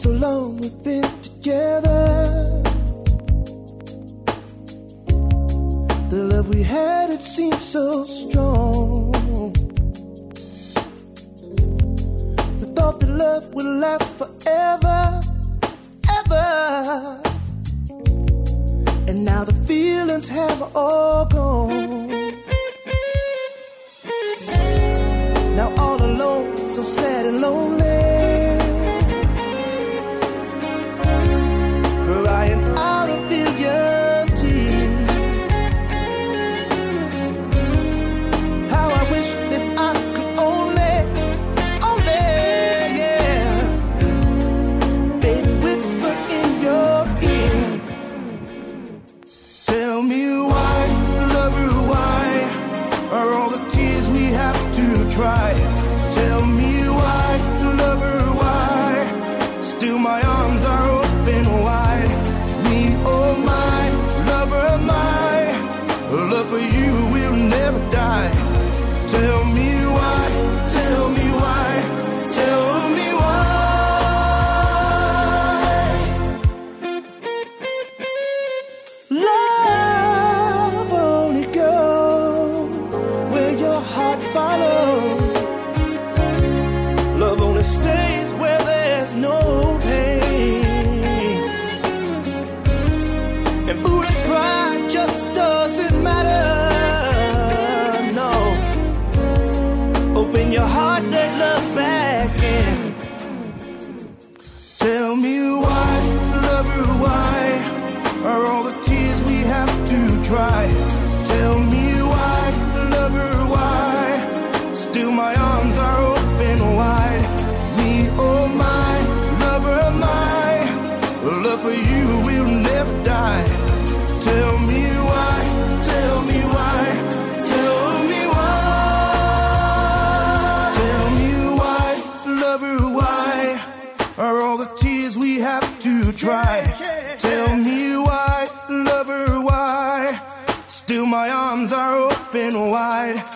so long we've been together. The love we had, it seemed so strong. We thought that love would last forever, ever. And now the feelings have all gone. Now all alone, so sad and lonely, crying out a billion tears. How I wish that I could only, yeah, baby, whisper in your ear. Tell me why, lover, why are all the tears we have to try? Tell me why, lover, why still my arms are open wide. Me, oh my, lover, my love for you will never die. Tell me why, tell me why, tell me why. Love only goes where your heart follows. Love only stays where there's no pain. And foolish pride just doesn't matter, no. Open your heart, let love back in. Tell me why, lover, why are all the tears we have to try? Tell me why, lover, why still my arms are open wide. Me, oh my, lover, my love for you will never die. Tell me why, tell me why, tell me why. Tell me why, lover, why are all the tears we have to try? Tell me why, lover, why still my arms are open wide.